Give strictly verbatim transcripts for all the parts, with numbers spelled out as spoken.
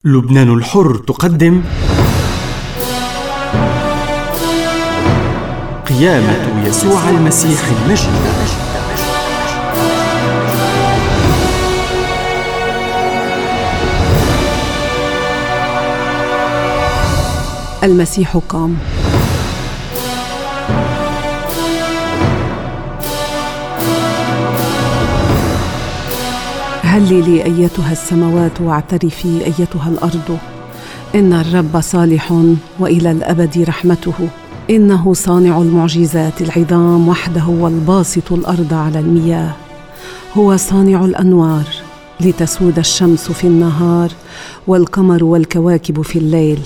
لبنان الحر تقدم قيامة يسوع المسيح المجيد. المسيح قام. هللي لي أيتها السماوات واعترفي أيتها الأرض، إن الرب صالح وإلى الأبد رحمته. إنه صانع المعجزات العظام وحده، والباسط الأرض على المياه. هو صانع الأنوار لتسود الشمس في النهار والقمر والكواكب في الليل.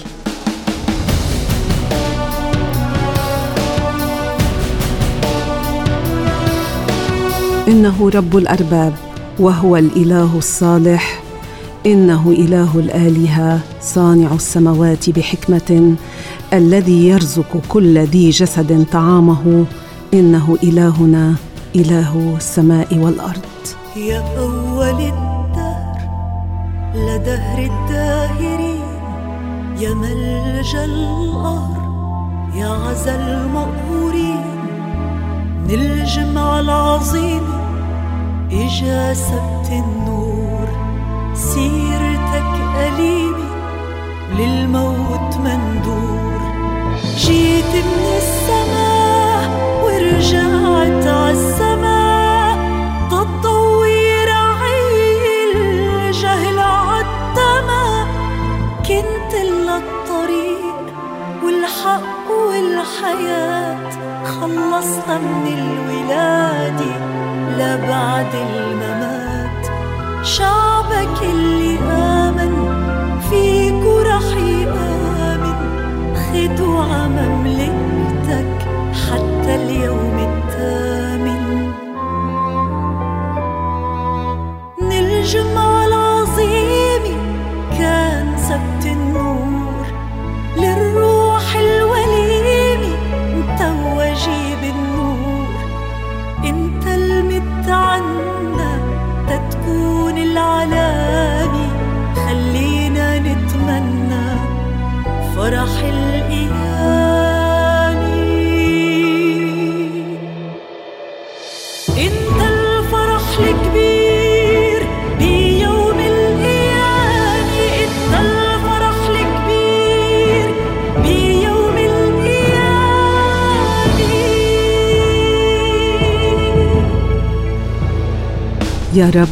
إنه رب الأرباب وهو الإله الصالح. إنه إله الآلهة صانع السماوات بحكمة، الذي يرزق كل ذي جسد طعامه. إنه إلهنا إله السماء والأرض. يا أول الدهر لدهر الداهرين، يا ملجأ القهر يا عزا المقهورين. من الجمعة العظيمة إجا سبت النور، سيرتك أليمة للموت مندور. جيت من السماء ورجعت عالسماء، تضوي رعي الجهل عالتما. كنت للطريق والحق والحياة، خلصنا من الولادة لبعد الممات. شعبك اللي آمن فيك ورح يآمن، خدوا عمملكتك حتى اليوم الثامن. من الجمعة العظيمة كان سبت النور، للروح الوليمة متوجي بالنور. انت المت عنا تتكون العلامة، خلينا نتمنى فرح القيامة. انت الفرح الكبير بيوم القيامة، انت الفرح الكبير بيوم القيامة. يا رب،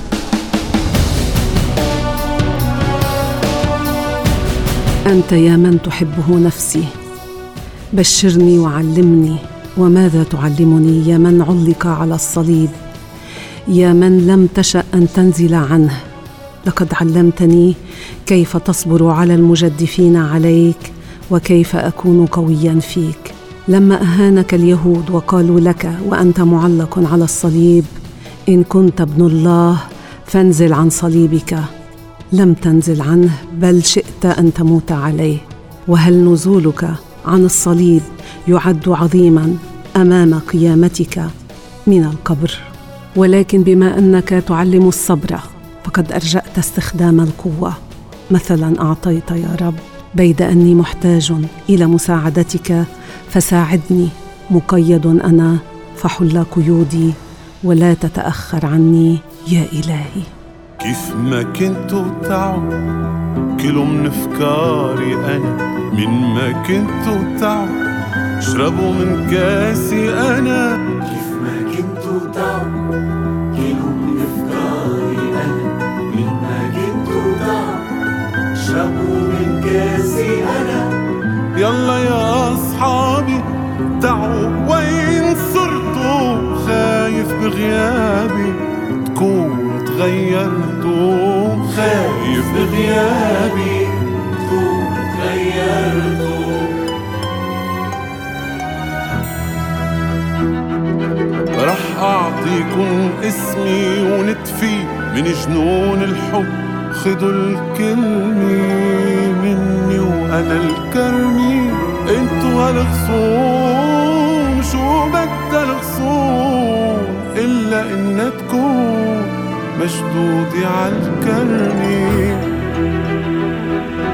أنت يا من تحبه نفسي، بشرني وعلمني. وماذا تعلمني يا من علق على الصليب، يا من لم تشأ أن تنزل عنه؟ لقد علمتني كيف تصبر على المجدفين عليك، وكيف أكون قويا فيك. لما أهانك اليهود وقالوا لك وأنت معلق على الصليب: إن كنت ابن الله فانزل عن صليبك، لم تنزل عنه، بل شئت أن تموت عليه. وهل نزولك عن الصليب يعد عظيما أمام قيامتك من القبر؟ ولكن بما أنك تعلم الصبر، فقد أرجأت استخدام القوة. مثلا أعطيت يا رب، بيد أني محتاج إلى مساعدتك فساعدني. مقيد أنا فحل قيودي، ولا تتأخر عني يا إلهي. كيف ما كنتوا تعوا كلوا من افكاري انا، من ما كنتوا تعوا اشربوا من كاسي انا. كيف ما كنتوا تعوا كلوا من افكاري انا، من ما كنتوا تعوا اشربوا من كاسي انا. يلا يا اصحابي تعوا، وين صرتوا؟ خايف بغيابي تكون تغيرتوا، خايف بغيابي تكون تغيرتوا. رح أعطيكن اسمي ونتفي من جنون الحب. خدوا الكلمة مني وأنا الكرمي. انتو هالخصوم شو بدها الخصوم إلا إنها تكون مشدودة عالكرمي.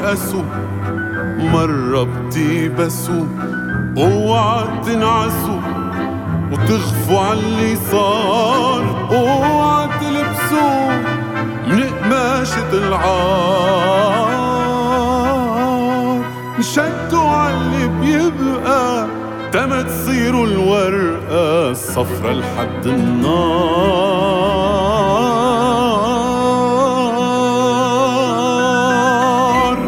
ييأسوا مرة بتيبسوا، اوعى تنعسوا وتخفوا عاللي صار، اوعى تلبسوا من قماشة العار، نشدوا عاللي بيبقى تما تصيروا الورقة الصفرة لحد النار.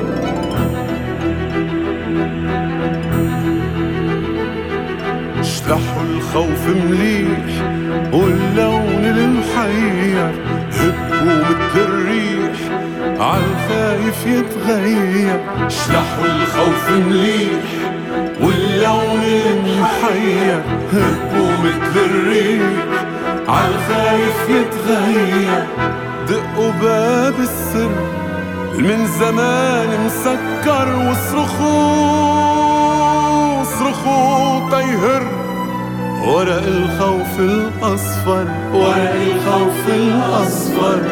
اشلحوا الخوف مليح واللون المحير، هبوا مثل الريح عالخايف يتغير. اشلحوا الخوف مليح واللون المحير، هبوا مثل الريح عالخايف يتغير. دقوا باب السر من زمان مسكر، واصرخوا صرخوا طيهر ورق الخوف الأصفر، ورق الخوف الأصفر.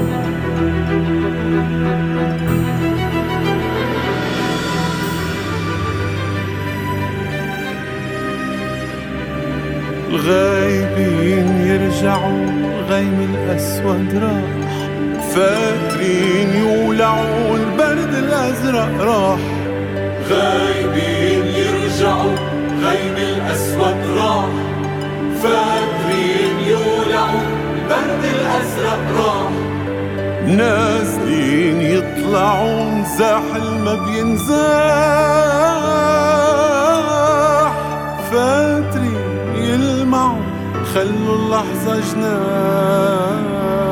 الغايبين يرجعوا، غيم الأسود راح، فاترين يولعوا، البرد الأزرق راح. غايبين يرجعوا، غيم الأسود راح، فاترين يولعوا، البرد الأزرق راح. نازلين يطلعوا، نزاحل ما بينزاح، فاترين يلمعوا، خلوا اللحظة جناح.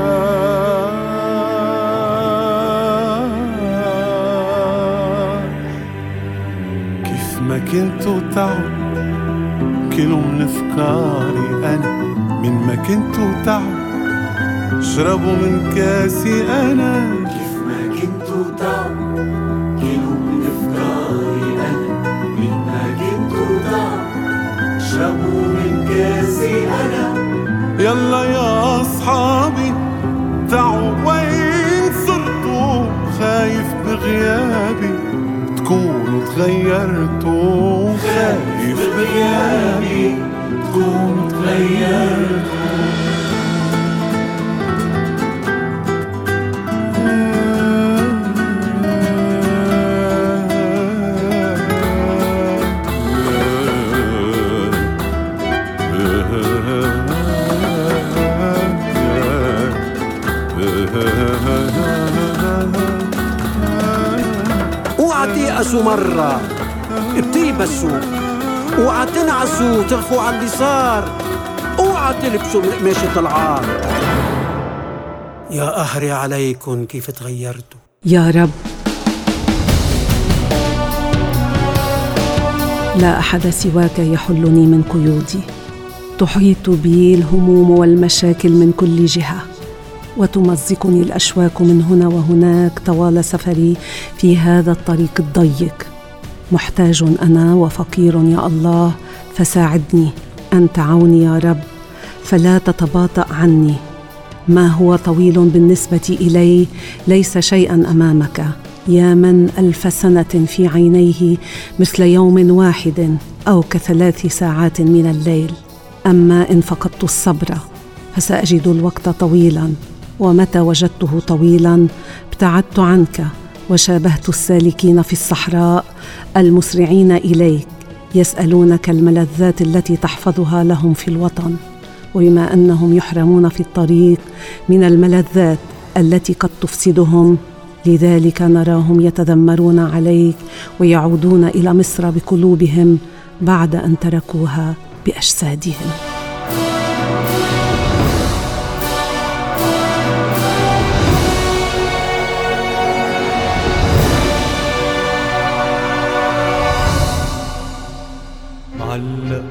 كيف ما كنتوا تعوا كلوا من افكاري انا، من ما كنتوا تعوا اشربوا من كاسي انا. كيف ما كنتوا تعوا كلوا من افكاري انا، من ما كنتوا تعوا اشربوا من كاسي انا. يلا يا اصحابي تعوا، وين صرتوا؟ خايف بغيابي تكونوا تغيرتوا، خايف بغيابي تكونوا تغيرتوا. اوعى تيأسوا مرة بتيبسوا، اوعى تنعسوا تخفوا عن اللي صار، اوعى تلبسوا من قماشة العار. يا قهري عليكن كيف تغيرتوا. يا رب لا أحد سواك يحلني من قيودي، تحيط بي الهموم والمشاكل من كل جهة، وتمزقني الأشواك من هنا وهناك طوال سفري في هذا الطريق الضيق. محتاج أنا وفقير يا الله، فساعدني. أنت عوني يا رب، فلا تتباطأ عني. ما هو طويل بالنسبة إلي ليس شيئا أمامك، يا من ألف سنة في عينيه مثل يوم واحد أو كثلاث ساعات من الليل. أما إن فقدت الصبر فسأجد الوقت طويلا، ومتى وجدته طويلا ابتعدت عنك، وشابهت السالكين في الصحراء المسرعين إليك، يسألونك الملذات التي تحفظها لهم في الوطن. وبما أنهم يحرمون في الطريق من الملذات التي قد تفسدهم، لذلك نراهم يتذمرون عليك ويعودون إلى مصر بقلوبهم بعد أن تركوها بأجسادهم. معلق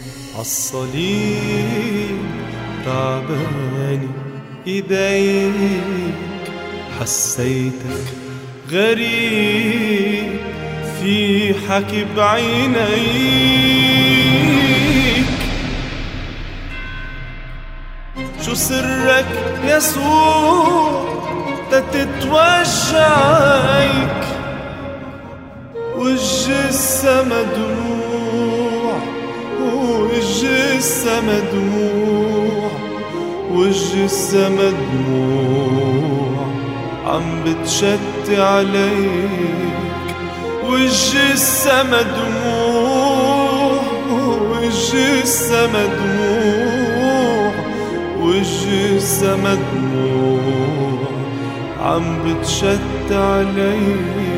عالصليب تعباني ايديك، حسيتك غريب في حكي بعينيك. شو سرك يسوع تتتوجعك، والجثة مدموع والجثة مدموع والجثة مدموع عم بتشتي عليك والجثة مدموع والجثة مدموع والجثة مدموع عم بتشتي عليك.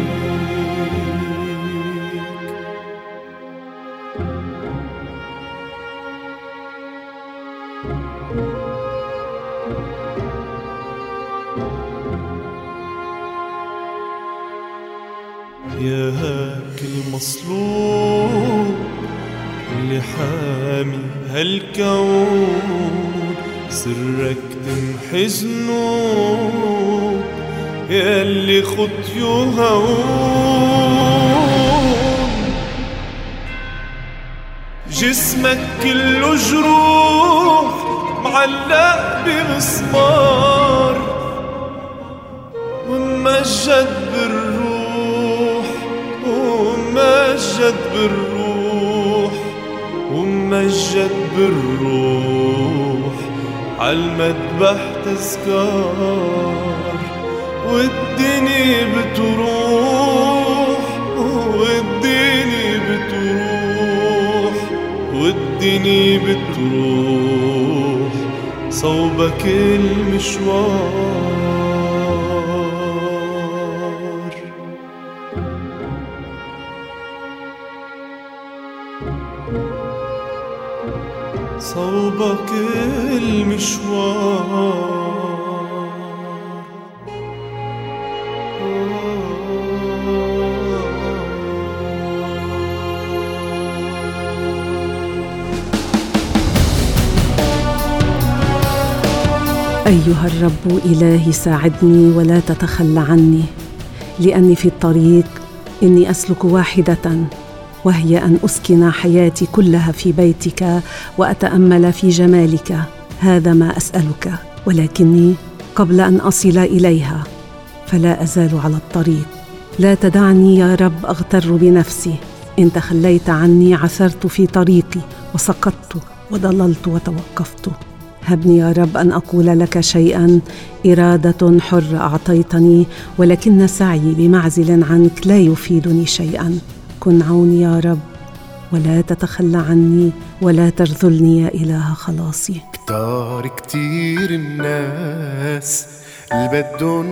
يا هاك المصلوب اللي حامي هالكون سرك تمحي ذنوب ياللي خطيه هون جسمك كله جروح معلق بمسمار وممجد بالروح وممجد بالروح وممجد بالروح عالمذبح تذكار والدنيا بتروح والدنيا بتروح والدنيا بتروح صوبك المشوار صوبك المشوار. أيها الرب إلهي ساعدني ولا تتخلى عني، لأني في الطريق إني أسلك واحدة، وهي أن أسكن حياتي كلها في بيتك وأتأمل في جمالك. هذا ما أسألك، ولكني قبل أن أصل إليها فلا أزال على الطريق. لا تدعني يا رب أغتر بنفسي. إن تخليت عني عثرت في طريقي وسقطت وضللت وتوقفت. هبني يا رب أن أقول لك شيئا. إرادة حرة أعطيتني، ولكن سعيي بمعزل عنك لا يفيدني شيئا. كن عوني يا رب ولا تتخلى عني ولا ترذلني يا إله خلاصي. كتار كتير الناس اللي بدن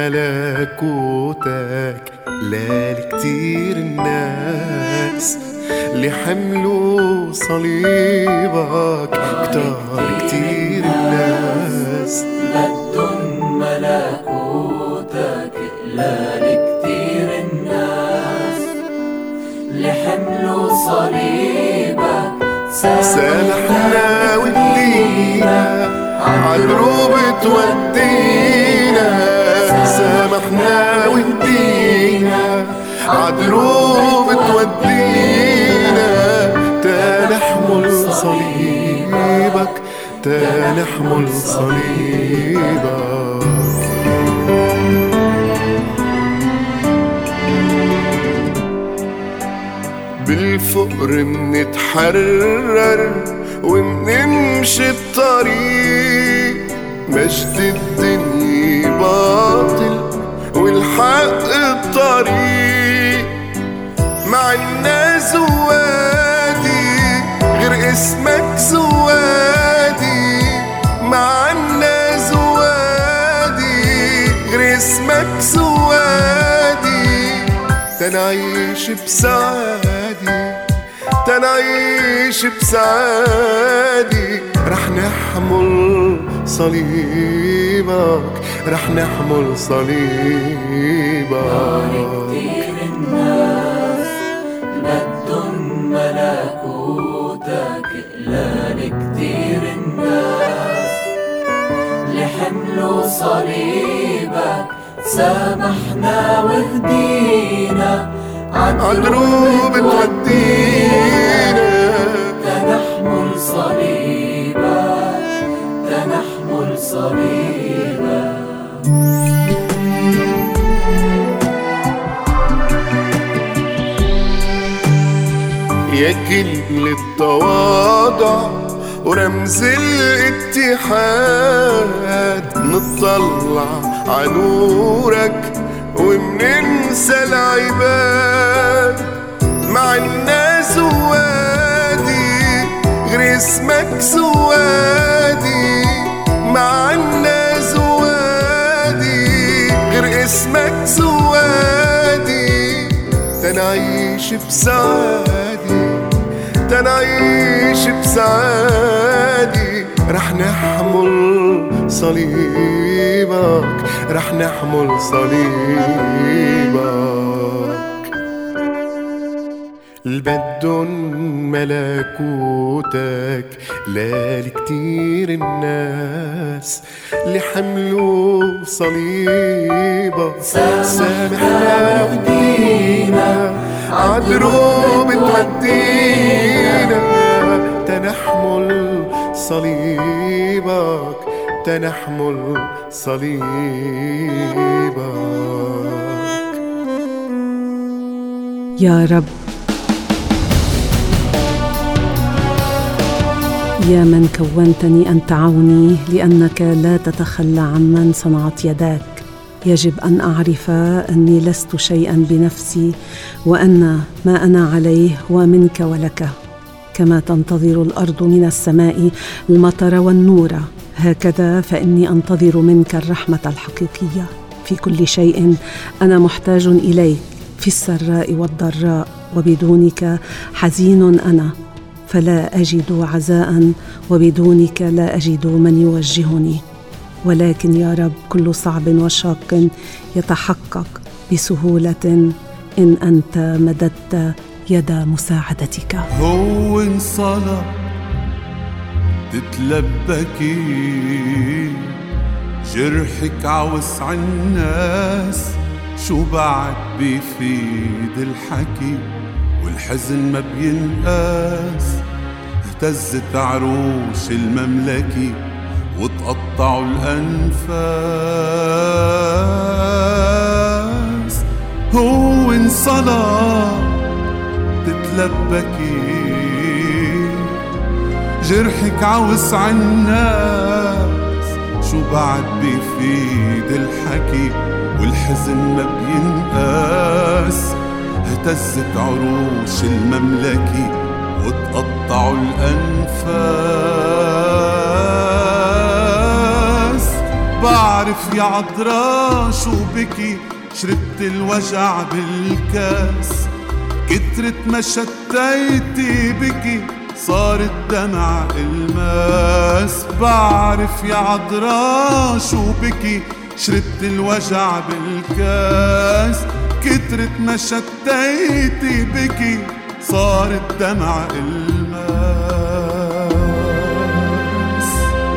ملكوتك، لا كتير الناس اللي حملوا صليبك. كتار كتير الناس بدن ملكوتك، لا كتير الناس اللي حملوا صليبك. سامحنا ودينا عالدروب تودينا، سامحنا ودينا عالدروب تودينا. تنحمل صليبك تنحمل صليبك. بالفقر منتحرر ونمشي الطريق، مجد الدنيا باطل والحق الطريق. مع الناس زوادي غير اسمك زوادي، مع الناس زوادي غير اسمك زوادي. تنعيش بسعادي تنعيش بسعادي، رح نحمل صليبك رح نحمل صليبك. كتير الناس بدن ملكوتك، لا كتير الناس اللي حملوا صليبك. سامحنا وهدينا عالدروب تودينا. تنحمل صليبك تنحمل صليبك. سجل للتواضع ورمز الاتحاد. نطلع عنورك ومننسى العباد، مع الناس وادي غير اسمك سوادي، مع الناس وادي غير اسمك سوادي. تنعيش بسعادي تنعيش بسعادي، رح نحمل صليبك رح نحمل صليبك. البدن ملكوتك لا لكتير الناس اللي حملوا صليبك. سامحنا ودينا عدروب تودينا، تنحمل صليبك تنحمل صليبك. يا رب، يا من كونتني أنت عوني، لأنك لا تتخلى عمن صنعت يداك. يجب أن أعرف أني لست شيئا بنفسي، وأن ما أنا عليه هو منك ولك. كما تنتظر الأرض من السماء المطر والنور، هكذا فإني أنتظر منك الرحمة الحقيقية. في كل شيء أنا محتاج إليك، في السراء والضراء، وبدونك حزين أنا، فلا أجد عزاء، وبدونك لا أجد من يوجهني. ولكن يا رب، كل صعب وشاق يتحقق بسهولة إن أنت مددت يد مساعدتك. هو انصلى تتلبكي، جرحك عوسع الناس، شو بعد بيفيد الحكي والحزن ما بينقاس. اهتزت عروش المملكة وتقطعوا الأنفاس. هو انصلى تتلبكي، جرحك عوسع الناس، شو بعد بيفيد الحكي والحزن ما بينقاس. اهتزت عروش المملكة وتقطعوا الأنفاس. بعرف يا عذراء شو بكي، شربت الوجع بالكاس، كترت ما شتيتي بكي صار الدمع الماس. بعرف يا عذراء شو بكي، شربت الوجع بالكاس، كترت ما شتيتي بكي صار الدمع الماس.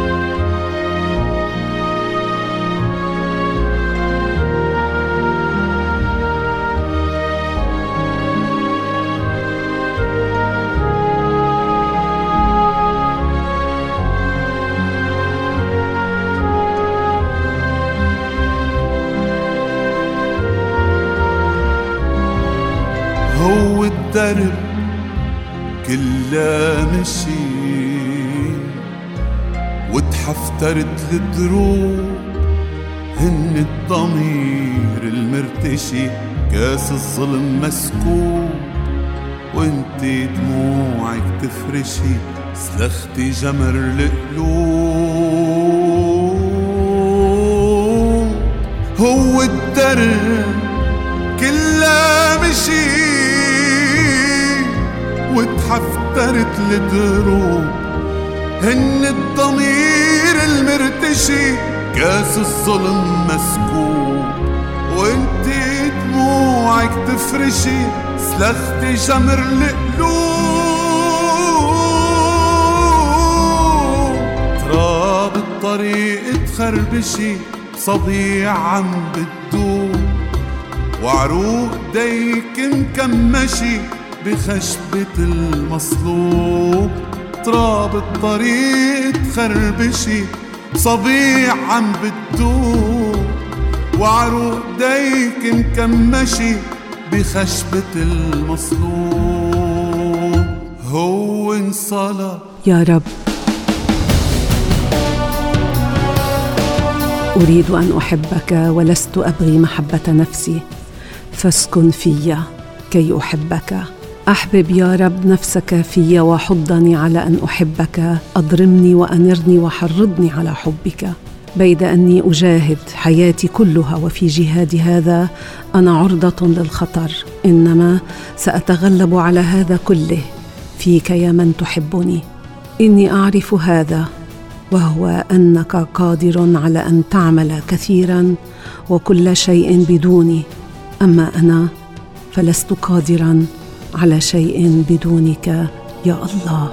هو الدرب كلها مشي وتحفترت الدروب، هن الضمير المرتشي، كاس الظلم مسكوب، وانتي دموعك تفرشي سلختي جمر القلوب. هو الدرب كلها مشي وتحفترت الدروب، هن الضمير المرتشي، كاس الظلم مسكوب، وانتي دموعك تفرشي سلختي جمر القلوب. تراب الطريق تخربشي صبيع عم بتدوب، وعروق ديك مكمشي بخشبة المصلوب. تراب الطريق تخربشي صبيع عم بتدوب، وعروق ديك مكمشي بخشبة المصلوب. هو انصلى. يا رب، أريد أن أحبك ولست أبغي محبة نفسي، فاسكن في كي أحبك. أحبب يا رب نفسك في وحضني على أن أحبك، أضرمني وأنرني وحرضني على حبك. بيد أني أجاهد حياتي كلها وفي جهاد هذا أنا عرضة للخطر، إنما سأتغلب على هذا كله فيك يا من تحبني. إني أعرف هذا، وهو أنك قادر على أن تعمل كثيرا وكل شيء بدوني، أما أنا فلست قادرا على شيء بدونك يا الله.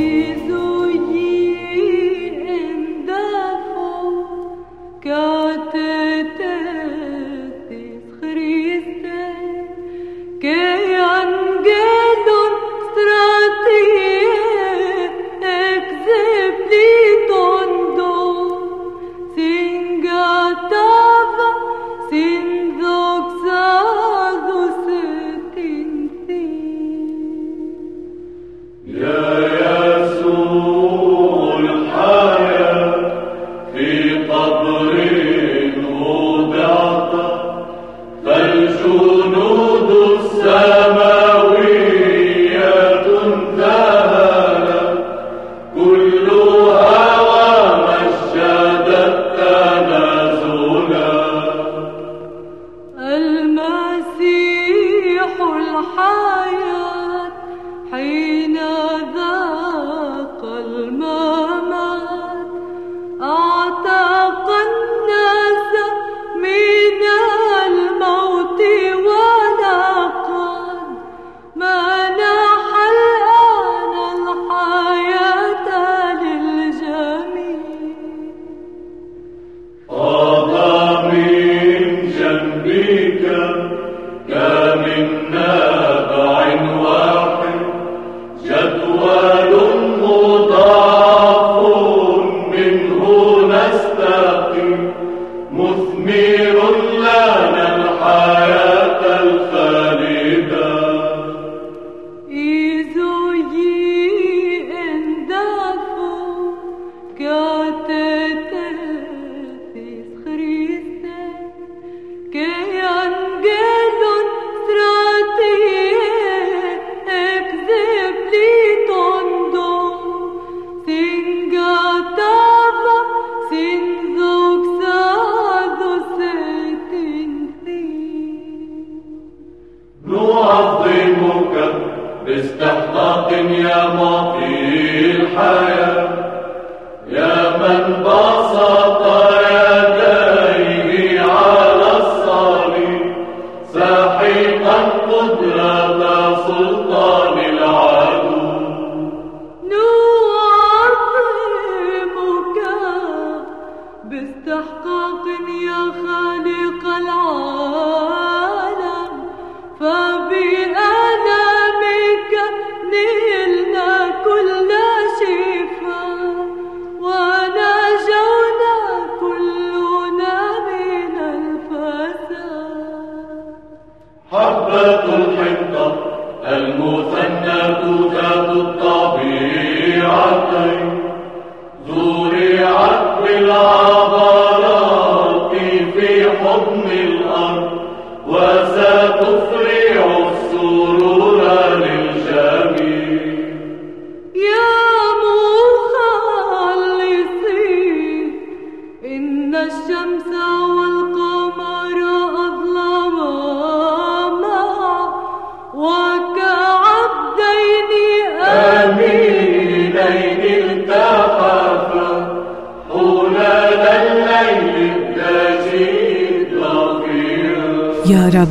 يا رب،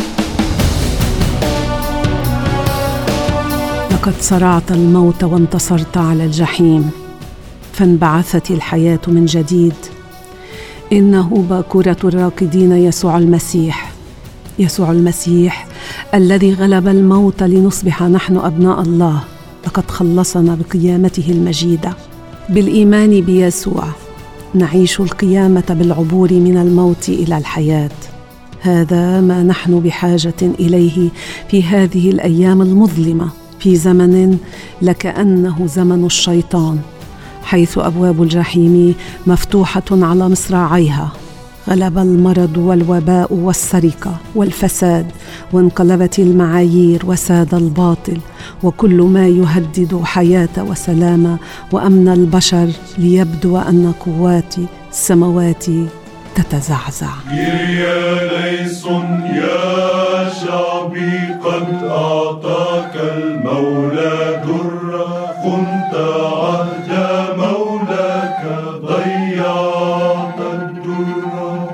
لقد صرعت الموت وانتصرت على الجحيم، فانبعثت الحياة من جديد. إنه باكورة الراقدين يسوع المسيح، يسوع المسيح الذي غلب الموت لنصبح نحن أبناء الله. لقد خلصنا بقيامته المجيدة. بالإيمان بيسوع نعيش القيامة بالعبور من الموت إلى الحياة. هذا ما نحن بحاجة إليه في هذه الأيام المظلمة. في زمن لكأنه زمن الشيطان، حيث أبواب الجحيم مفتوحة على مصراعيها. غلب المرض والوباء والسرقة والفساد، وانقلبت المعايير وساد الباطل، وكل ما يهدد حياة وسلام وأمن البشر، ليبدو أن قوات السماوات تتزعزع. يا ليس يا شعبي قد أعطاك المولى درا، خنت عهد مولاك ضيعت الدرا.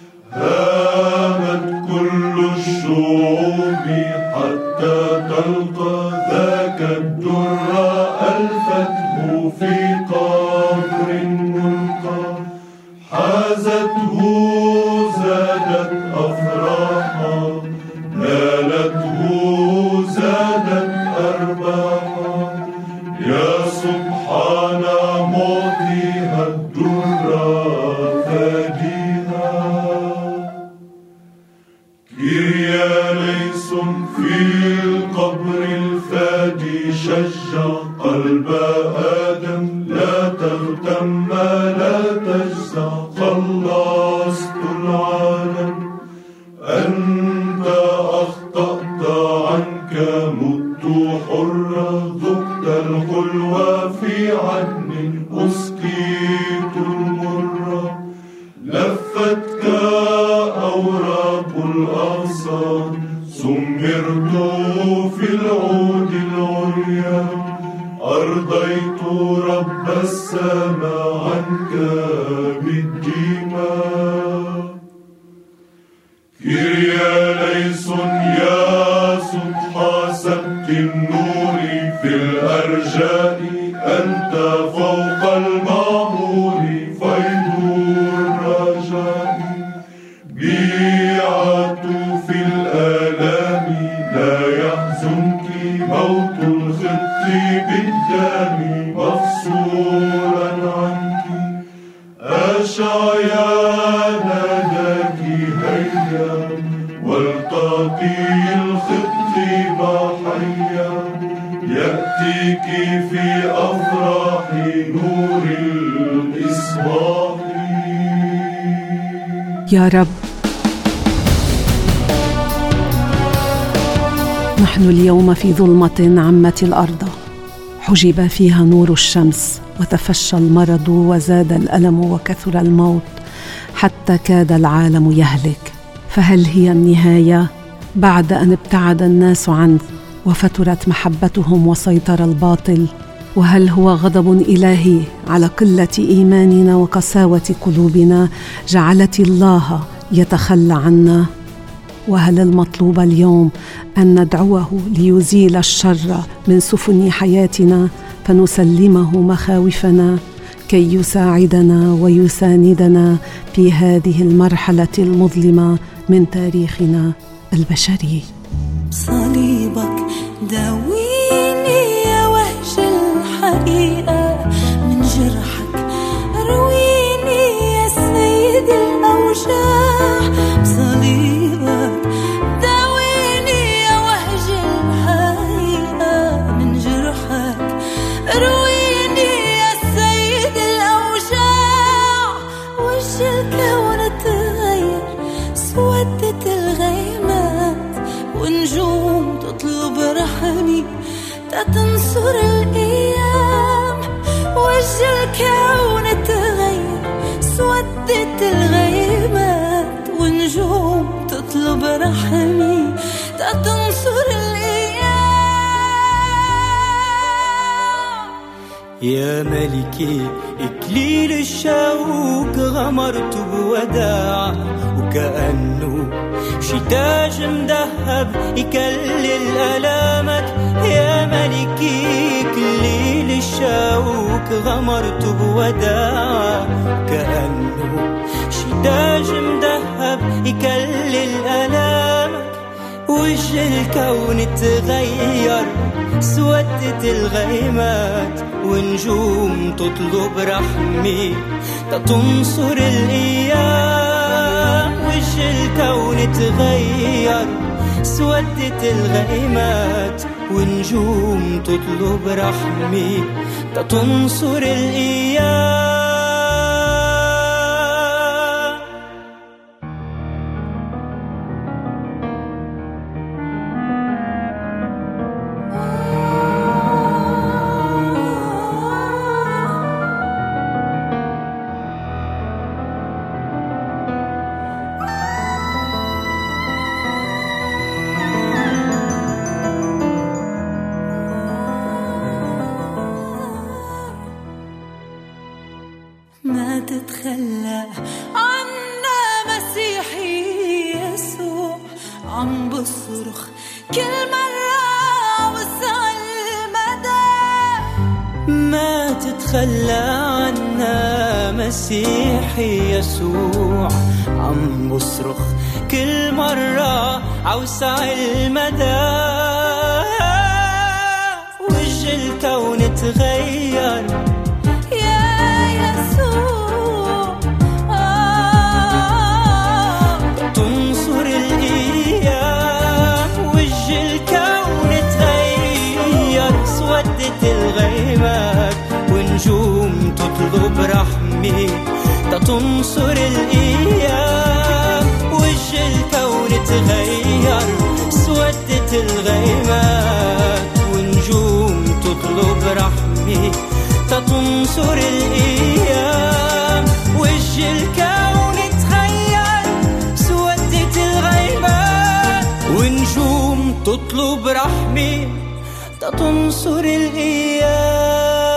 هامت كل الشعوب حتى تلقى ذاك الدرا، ألفته في قبر ملقى. حازته زادت أفراحا، نالته زادت أرباحا. يا سبحان معطيها الدرا فاديها. كيريا ليس في القبر الفادي، شجع قلب آدم لا تغتم لا تجزع، خلصت العالم. أنت أخطأت عنك مت حرا، ذقت الحلوى في عدن أسقيت المرة. لفتك أوراق الأغصان، سمرت في العود العليا. أرضيت رب السماء عنك بالدماء. كيريا ليس يا سطح سبت النور في الأرجاء، أنت فوق المعمور فيض الرجاء. بيعت في الآلام لا يحزنك موت الخط بالدم مفصولا عنك. أشعيا ناداك هيا، والتقي الخط بحيا. يأتيك في أفراح نور الإصباح. يا رب، نحن اليوم في ظلمة عمت الأرض، حجب فيها نور الشمس، وتفشى المرض وزاد الألم وكثر الموت، حتى كاد العالم يهلك. فهل هي النهاية بعد أن ابتعد الناس عنك وفترت محبتهم وسيطر الباطل؟ وهل هو غضب إلهي على قلة إيماننا وقساوة قلوبنا جعلت الله يتخلى عنا؟ وهل المطلوب اليوم أن ندعوه ليزيل الشر من سفن حياتنا، فنسلمه مخاوفنا كي يساعدنا ويساندنا في هذه المرحلة المظلمة من تاريخنا البشري؟ صليبك داويني يا وهج الحقيقة، من جرحك رويني يا سيد الأوجاع. صليبك داويني يا وهج الحقيقة، من جرحك رويني يا سيد الأوجاع. وش الكون تغير، سودت الغيمات، ونجوم تطلب رحمي تتنصر الأيام. وجه الكون تغير، سودت الغيمات، ونجوم تطلب رحمي تتنصر الأيام. يا ملكي إكليل الشوق غمرت بوداع، وكأنه شتاج مذهب يكلل ألامك. يا ملكي إكليل الشوق غمرت بوداع، كأنه شتاج مذهب يكلل ألامك. وجه الكون تغير، سودت الغيمات، ونجوم تطلب رحمي تتنصر الأيام. وجه الكون تغير، سودت الغيمات ونجوم تطلب رحمي تتنصر الإيام. ما تتخلى عنا مسيحي يسوع، عم بصرخ كل مرة وسع المدى. ما تتخلى عنا مسيحي يسوع، عم بصرخ كل مرة عوسع المدى. وجه الكون تغير الغيمات ونجوم تطلب رحمي تتنصر الإيام. وجه الكون تغير سودت الغيمات ونجوم تطلب رحمي تتنصر الإيام. وجه الكون تغير سودت الغيمات ونجوم تطلب رحمي تنصر الإيام.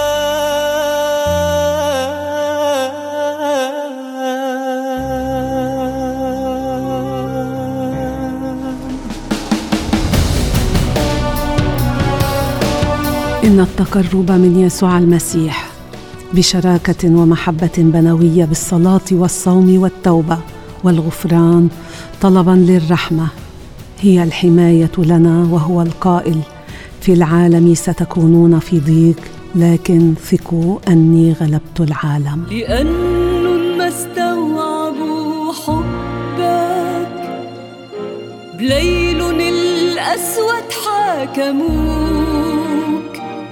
إن التقرب من يسوع المسيح بشراكة ومحبة بنوية بالصلاة والصوم والتوبة والغفران طلبا للرحمة هي الحماية لنا، وهو القائل: في العالم ستكونون في ضيق لكن ثقوا أني غلبت العالم. لأنهم ما استوعبوا حبك بليل الأسود حاكموك،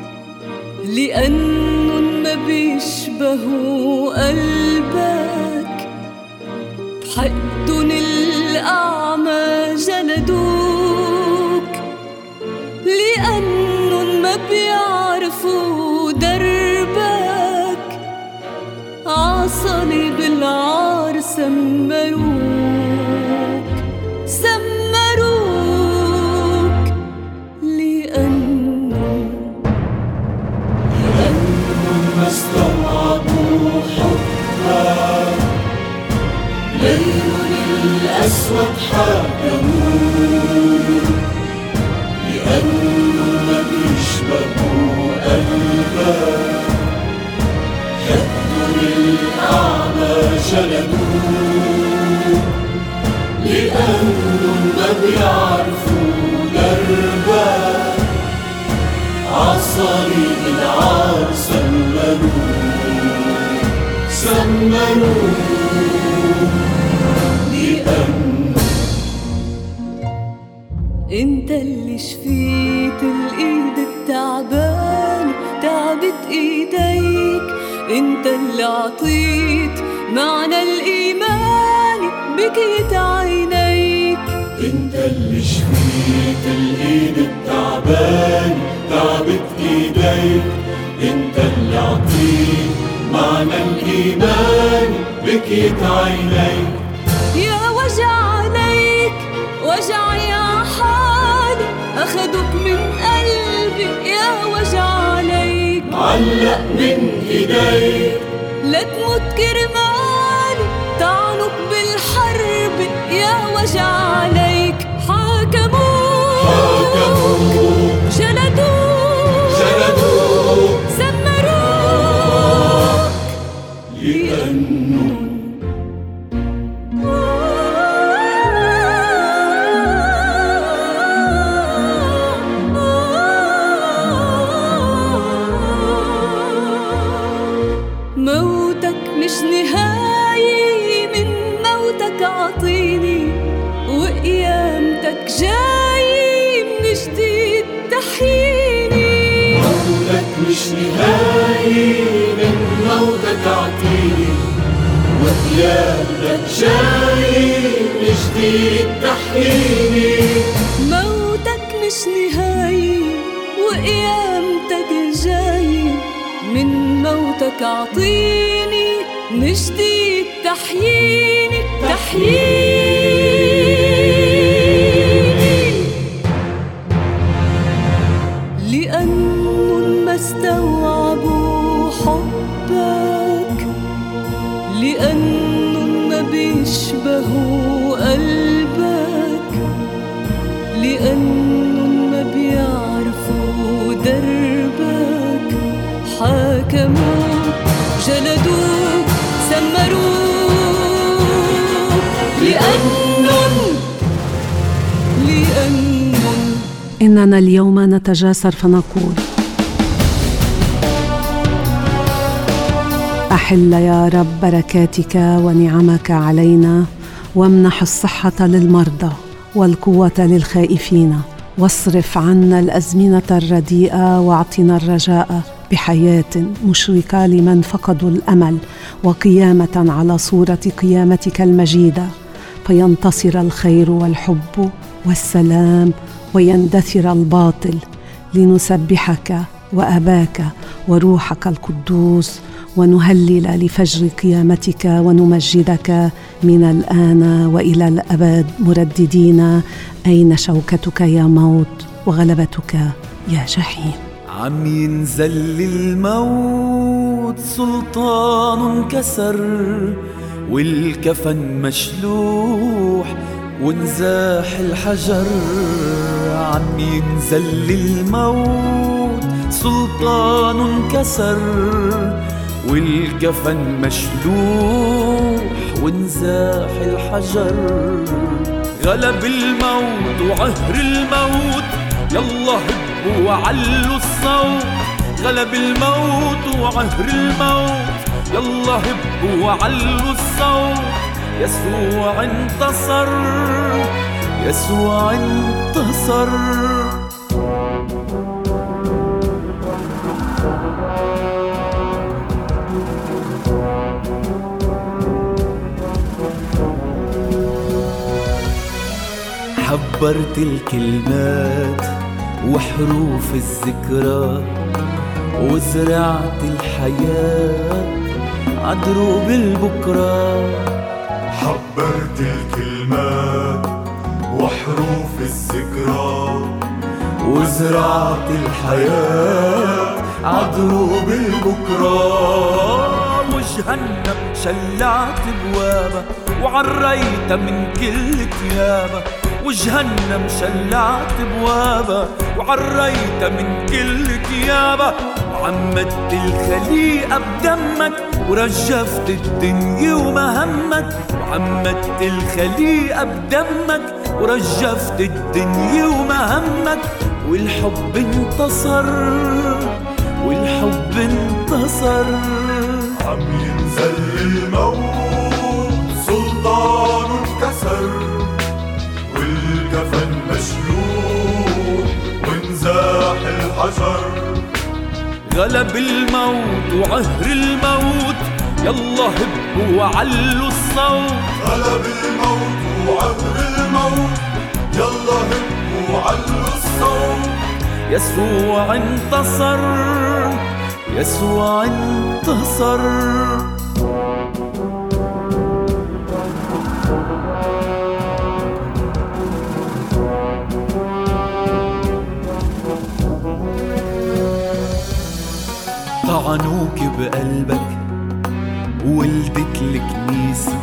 لأنهم ما بيشبهوا قلبك بحقدن الأعمى جلدوك، لأنهم ما بيعرفوا دربك عصليب العار سمروك سمروك. لأنهم لأنهم ما استوعبوا حبك ليل الأسود حاكموك، لأنهم ما بيشبهوا قلبك حقدن الأعمى جلدوك، لأنهم ما بيعرفوا دربك عصليب العار سمروك سمروك. لأنهم انت اللي شفيت الايد التعبان تعبت ايديك، انت اللي عطيت معنى الايمان بكيت عينيك، انت اللي شفيت الايد التعبان تعبت ايديك، انت اللي عطيت معنى الايمان بكيت عينيك. يا وجع عليك وجع يا حالي أخدوك من قلبي، يا وجع عليك معلق من إيديك لا تموت كرمالي طعنوك بالحرب، يا وجع عليك حاكموك حاكموك جلدوك جلدوك سمروك. لأنه موتك مش نهاية، من موتك عطيني وقيا مش نهاية من موتك عطيني وقيامتك جاي من جديد تحييني. موتك مش نهاية وقيامتك جاي من موتك عطيني من جديد تحييني تحييني. لأنهم ما استوعبوا حبك لأنهم ما بيشبهوا قلبك لأنهم ما بيعرفوا دربك حاكموك جلدوك سمروك لأنهم لأنهم إننا اليوم نتجاسر فنقول أحل يا رب بركاتك ونعمك علينا وامنح الصحة للمرضى والقوة للخائفين واصرف عنا الأزمنة الرديئة واعطنا الرجاء بحياة مشرقة لمن فقدوا الأمل وقيامة على صورة قيامتك المجيدة فينتصر الخير والحب والسلام ويندثر الباطل لنسبحك وأباك وروحك القدوس ونهلل لفجر قيامتك ونمجدك من الآن وإلى الأبد مرددين أين شوكتك يا موت وغلبتك يا جحيم. عم ينزل الموت سلطان انكسر والكفن مشلوح ونزاح الحجر. عم ينزل الموت سلطان انكسر والكفن مشلوح ونزاح الحجر. غلب الموت وعهر الموت يلا هبوا وعلوا الصوت. غلب الموت وعهر الموت يلا هبوا وعلوا الصوت. يسوع انتصر يسوع انتصر. حبرت الكلمات وحروف الذكرى وزرعت الحياة عدروب البكرة. حبرت الكلمات وحروف الذكرى وزرعت الحياة عدروب البكرة. وجهنم شلعت بوابة وعريت من كل ثيابة. وجهنم شلعت بوابة وعريت من كل ثيابة. وعمدت الخليقة بدمك ورجفت الدنيا ومهمك. وعمدت الخليقة بدمك ورجفت الدنيا ومهمك. والحب انتصر والحب انتصر. عم ينزل الموت سلطان انكسر والكفن مشلوح ونزاح الحجر. غلب الموت وعهر الموت يلا هبوا وعلوا الصوت. غلب الموت وعهر الموت يلا هبوا وعلوا الصوت. يسوع انتصر يسوع انتصر. طعنوك بقلبك ولدت الكنيسة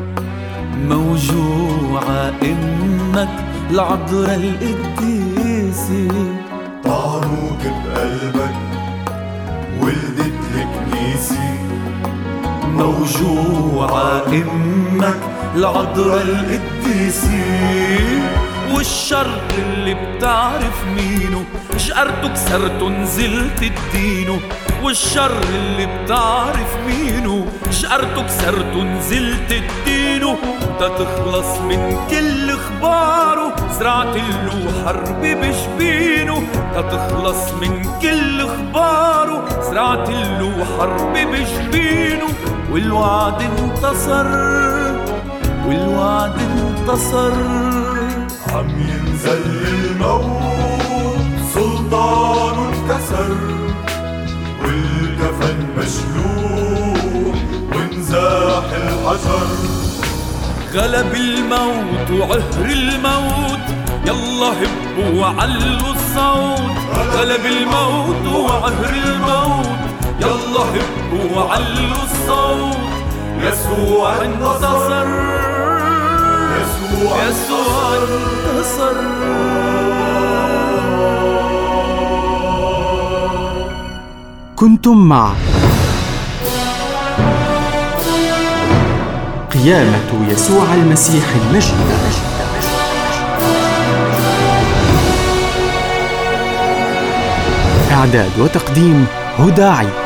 موجوعة امك العذراء القديسة. طعنوك بقلبك ولدت الكنيسة موجوعة امك العذراء القديسة. والشر اللي بتعرف مينه شقرته كسرته نزلت تدينه. والشر اللي بتعرف مينه شقرته كسرته نزلت تدينه. تتخلص من كل اخباره، زرعت له حرب بجبينه تتخلص من كل اخباره، زرعت له حرب بجبينه، والوعد انتصر والوعد انتصر. عم ينزل الموت سلطانه انكسر، والكفن مشلوح وانزاح الحجر. غلب الموت وعهر الموت، يلا هبوا وعلوا الصوت. غلب الموت وعهر الموت، يلا هبوا وعلوا الصوت. يسوع انتصر، يسوع انتصر. كنتم مع قيامة يسوع المسيح المجيدة. إعداد وتقديم هدى عيد.